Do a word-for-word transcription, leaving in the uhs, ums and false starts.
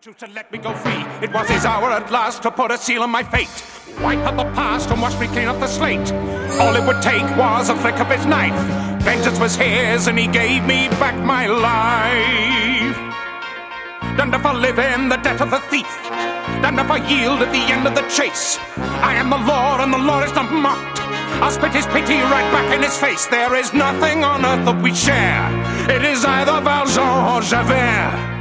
Choose to let me go free. It was his hour at last to put a seal on my fate. Wipe out the past and wash me clean off the slate. All it would take was a flick of his knife. Vengeance was his and he gave me back my life. Done for living the death of the thief. Done for yield at the end of the chase. I am the law and the law is not mocked. I'll spit his pity right back in his face. There is nothing on earth that we share. It is either Valjean or Javert.